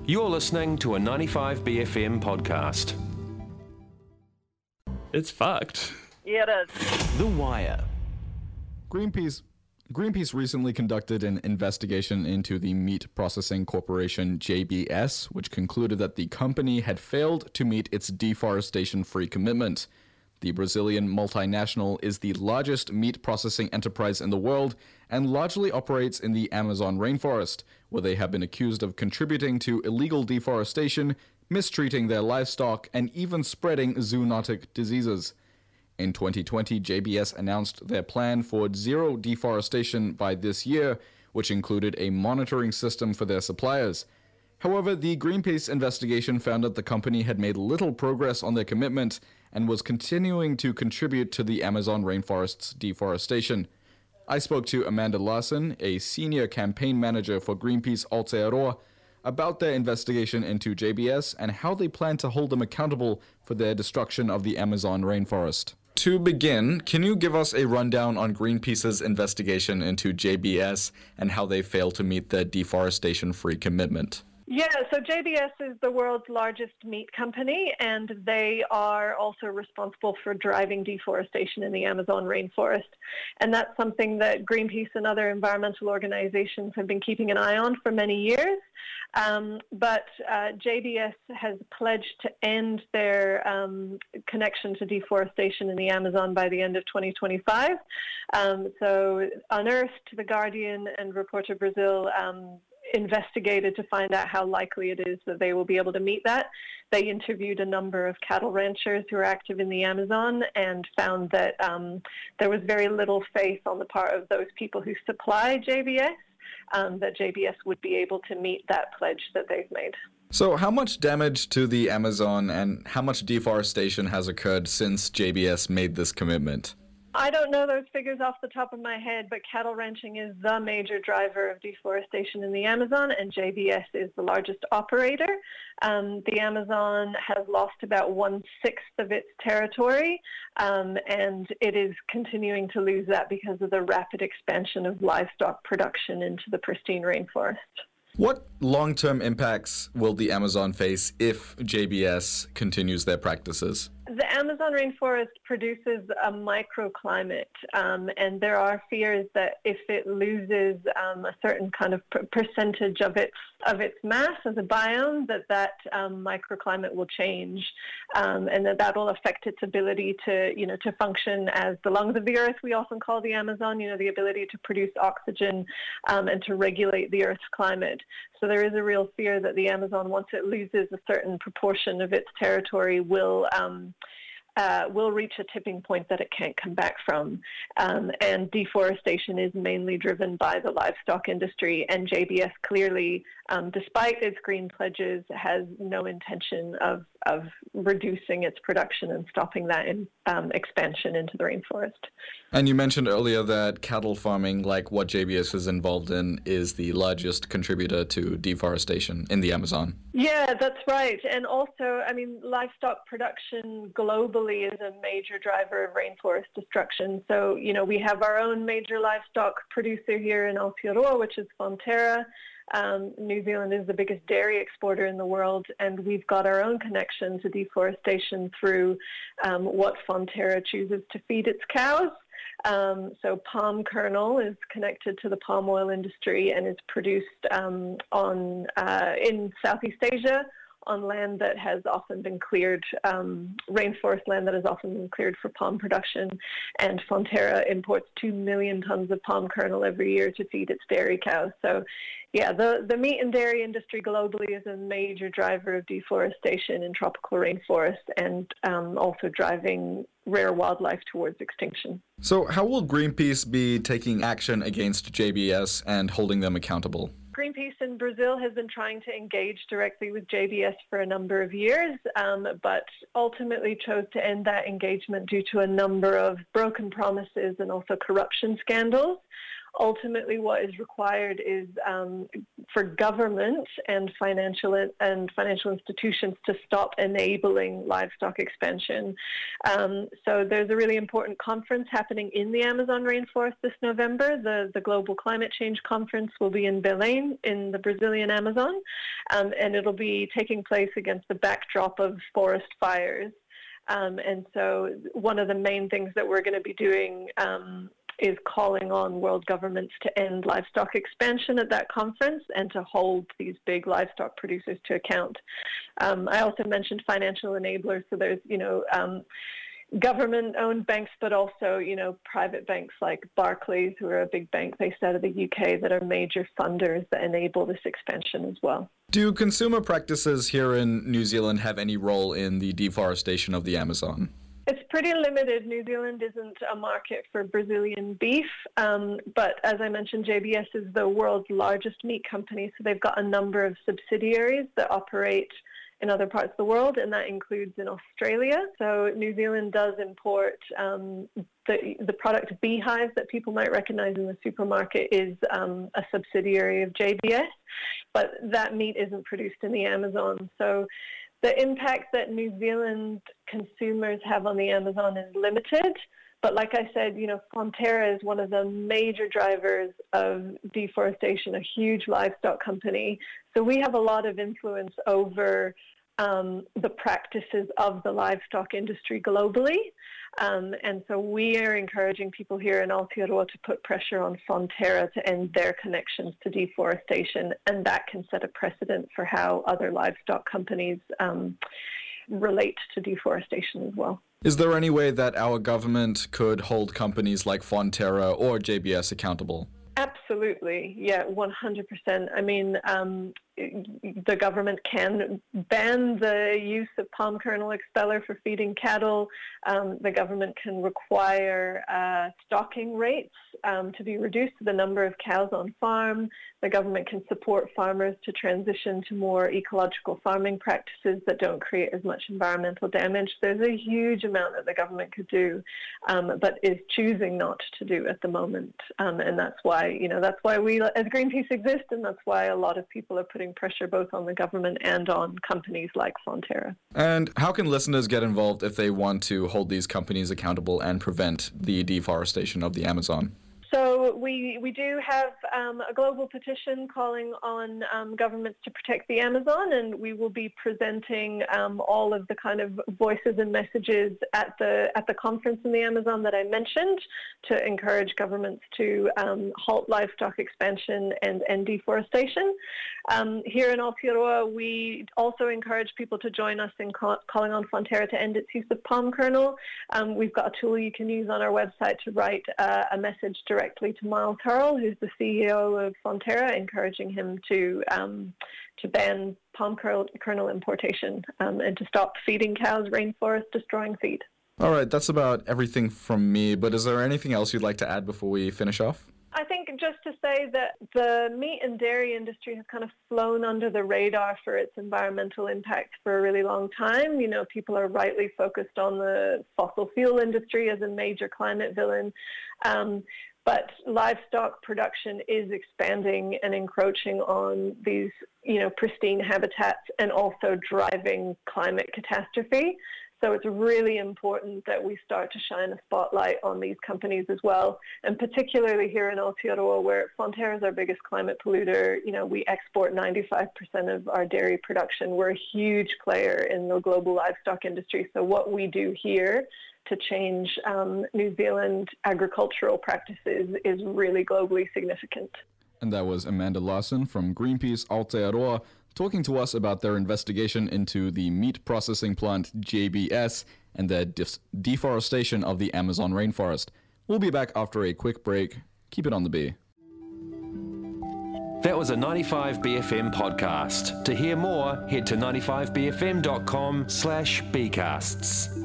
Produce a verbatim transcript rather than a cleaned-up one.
You're listening to a ninety-five B F M podcast. It's fucked. Yeah, it is. The Wire. Greenpeace Greenpeace recently conducted an investigation into the meat processing corporation J B S, which concluded that the company had failed to meet its deforestation-free commitment. The Brazilian multinational is the largest meat processing enterprise in the world and largely operates in the Amazon rainforest, where they have been accused of contributing to illegal deforestation, mistreating their livestock, and even spreading zoonotic diseases. In twenty twenty, J B S announced their plan for zero deforestation by this year, which included a monitoring system for their suppliers. However, the Greenpeace investigation found that the company had made little progress on their commitment and was continuing to contribute to the Amazon rainforest's deforestation. I spoke to Amanda Larson, a senior campaign manager for Greenpeace Aotearoa, about their investigation into J B S and how they plan to hold them accountable for their destruction of the Amazon rainforest. To begin, can you give us a rundown on Greenpeace's investigation into J B S and how they failed to meet their deforestation-free commitment? Yeah, so J B S is the world's largest meat company, and they are also responsible for driving deforestation in the Amazon rainforest. And that's something that Greenpeace and other environmental organizations have been keeping an eye on for many years. Um, but uh, J B S has pledged to end their um, connection to deforestation in the Amazon by the end of twenty twenty-five. Um, so Unearthed, The Guardian, and Reporter Brazil um, investigated to find out how likely it is that they will be able to meet that. They interviewed a number of cattle ranchers who are active in the Amazon and found that um, there was very little faith on the part of those people who supply J B S um, that J B S would be able to meet that pledge that they've made. So how much damage to the Amazon and how much deforestation has occurred since J B S made this commitment? I don't know those figures off the top of my head, but cattle ranching is the major driver of deforestation in the Amazon, and J B S is the largest operator. Um, the Amazon has lost about one-sixth of its territory, um, and it is continuing to lose that because of the rapid expansion of livestock production into the pristine rainforest. What long-term impacts will the Amazon face if J B S continues their practices? The Amazon rainforest produces a microclimate, um, and there are fears that if it loses um, a certain kind of per- percentage of its of its mass as a biome, that that um, microclimate will change, um, and that that will affect its ability to, you know, to function as the lungs of the earth. We often call the Amazon, you know, the ability to produce oxygen um, and to regulate the Earth's climate. So there is a real fear that the Amazon, once it loses a certain proportion of its territory, will um, uh, will reach a tipping point that it can't come back from. Um, and deforestation is mainly driven by the livestock industry, and J B S clearly, um, despite its green pledges, has no intention of, of reducing its production and stopping that in, um, expansion into the rainforest. And you mentioned earlier that cattle farming, like what J B S is involved in, is the largest contributor to deforestation in the Amazon. Yeah, that's right. And also, I mean, livestock production globally is a major driver of rainforest destruction. So, you know, we have our own major livestock producer here in Aotearoa, which is Fonterra. Um, New Zealand is the biggest dairy exporter in the world, and we've got our own connection to deforestation through um, what Fonterra chooses to feed its cows. Um, so palm kernel is connected to the palm oil industry and is produced um, on uh, in Southeast Asia on land that has often been cleared, um, rainforest land that has often been cleared for palm production. And Fonterra imports two million tons of palm kernel every year to feed its dairy cows. So yeah, the, the meat and dairy industry globally is a major driver of deforestation in tropical rainforests and um, also driving rare wildlife towards extinction. So how will Greenpeace be taking action against J B S and holding them accountable? Greenpeace in Brazil has been trying to engage directly with J B S for a number of years, um, but ultimately chose to end that engagement due to a number of broken promises and also corruption scandals. Ultimately, what is required is um, for government and financial and financial institutions to stop enabling livestock expansion. Um, so there's a really important conference happening in the Amazon rainforest this November. The, the Global Climate Change Conference will be in Belém in the Brazilian Amazon, um, and it'll be taking place against the backdrop of forest fires. Um, and so one of the main things that we're going to be doing um, is calling on world governments to end livestock expansion at that conference and to hold these big livestock producers to account. Um, I also mentioned financial enablers. So there's, you know, um, government-owned banks, but also, you know, private banks like Barclays, who are a big bank based out of the U K, that are major funders that enable this expansion as well. Do consumer practices here in New Zealand have any role in the deforestation of the Amazon? It's pretty limited. New Zealand isn't a market for Brazilian beef, um, but as I mentioned, J B S is the world's largest meat company, so they've got a number of subsidiaries that operate in other parts of the world, and that includes in Australia. So New Zealand does import um, the, the product Beehive that people might recognize in the supermarket is um, a subsidiary of J B S, but that meat isn't produced in the Amazon. So the impact that New Zealand consumers have on the Amazon is limited. But like I said, you know, Fonterra is one of the major drivers of deforestation, a huge livestock company. So we have a lot of influence over um, the practices of the livestock industry globally. Um, and so we are encouraging people here in Aotearoa to put pressure on Fonterra to end their connections to deforestation, and that can set a precedent for how other livestock companies um, relate to deforestation as well. Is there any way that our government could hold companies like Fonterra or J B S accountable? Absolutely, yeah, one hundred percent. I mean, um, the government can ban the use of palm kernel expeller for feeding cattle. Um, the government can require uh, stocking rates um, to be reduced to the number of cows on farm. The government can support farmers to transition to more ecological farming practices that don't create as much environmental damage. There's a huge amount that the government could do, um, but is choosing not to do at the moment. Um, and that's why, you know, that's why we as Greenpeace exist, and that's why a lot of people are putting pressure both on the government and on companies like Fonterra. And how can listeners get involved if they want to hold these companies accountable and prevent the deforestation of the Amazon? So we, we do have um, a global petition calling on um, governments to protect the Amazon, and we will be presenting um, all of the kind of voices and messages at the at the conference in the Amazon that I mentioned to encourage governments to um, halt livestock expansion and end deforestation. Um, here in Aotearoa, we also encourage people to join us in call, calling on Fonterra to end its use of palm kernel. Um, we've got a tool you can use on our website to write uh, a message directly directly to Miles Hurrell, who's the C E O of Fonterra, encouraging him to um, to ban palm kernel importation um, and to stop feeding cows rainforest destroying feed. All right, that's about everything from me, but is there anything else you'd like to add before we finish off? I think just to say that the meat and dairy industry has kind of flown under the radar for its environmental impact for a really long time. You know, people are rightly focused on the fossil fuel industry as a major climate villain. Um, but livestock production is expanding and encroaching on these, you know, pristine habitats and also driving climate catastrophe. So it's really important that we start to shine a spotlight on these companies as well, and particularly here in Aotearoa, where Fonterra is our biggest climate polluter. You know, we export ninety-five percent of our dairy production. We're a huge player in the global livestock industry. So what we do here to change um, New Zealand agricultural practices is really globally significant. And that was Amanda Larson from Greenpeace Aotearoa, talking to us about their investigation into the meat processing plant J B S and the def- deforestation of the Amazon rainforest. We'll be back after a quick break. Keep it on the B. That was a ninety-five B F M podcast. To hear more, head to ninety-five b f m dot com slash bcasts.